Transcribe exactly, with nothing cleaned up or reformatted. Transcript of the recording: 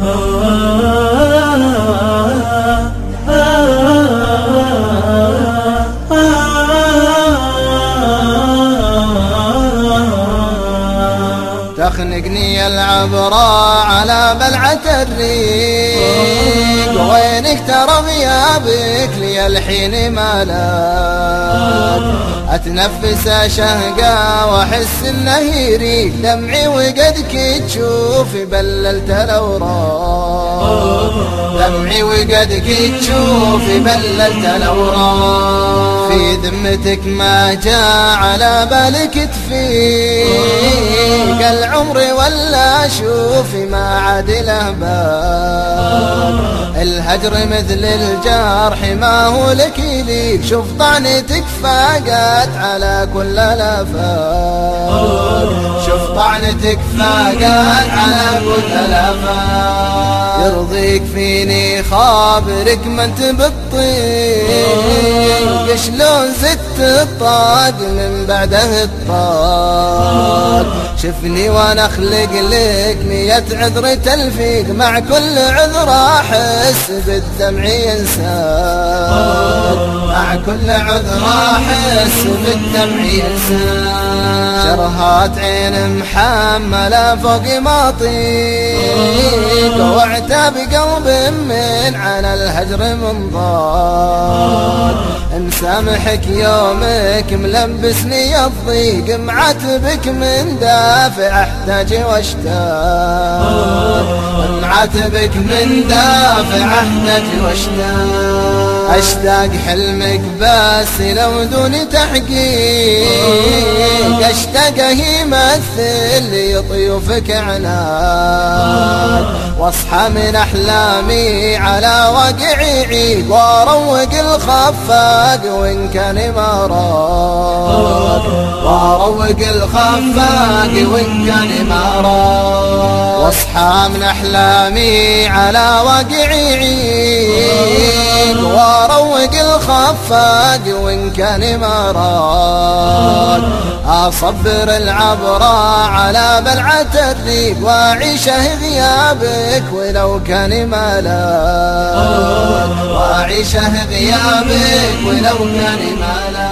تخنقني العبرة على بلعة الريق، وينك ترى غيابك لي الحين مالك، أتنفس شهقة وأحس إنه يريق دمعي وقدك تشوفي بللت الأوراق، دمعي وقدك تشوفي بللت الأوراق، في ذمتك ما جاء على بالك تفيق العمر ولا شوفي ما عاد له بال، الهجر مثل الجرح ما هو لك يليق، شوف طعنتك فاقت على كل الافاق، شوف طعنتك فاقت على كل الافاق، يرضيك فيني خابرك ما انت بالطيق، شلون زدت الطاق من بعده الطاق، شفني وانا اخلق لك مية عذر تلفيق، مع كل عذر احس بالدمع ينساك، مع كل عذر احس بالدمع ينساك، شرهات عين محمله فوق ما طيق، واعتاب قلب من على الهجر منضاق، مسامحك يومك ملبسني الضيق، معاتبك من دافع احتاج واشتاق، معاتبك من دافع احتاج واشتاق، اشتاق حلمك بس لو دون تحقيق، اشتاق يمثل لي طيوفك عناك، واصحى من احلامي على واقعي عيد، واروق الخفاق وان كان ما راق، واروق الخفاق وان كان ما راق، واصحى من احلامي على واقعي عيد، واروق الخفاق وان كان ما راق، اصبر العبرة على بلعة الريق، واعيشه غيابك ولو كان مالاك، واعيشه غيابك ولو كان مالاك.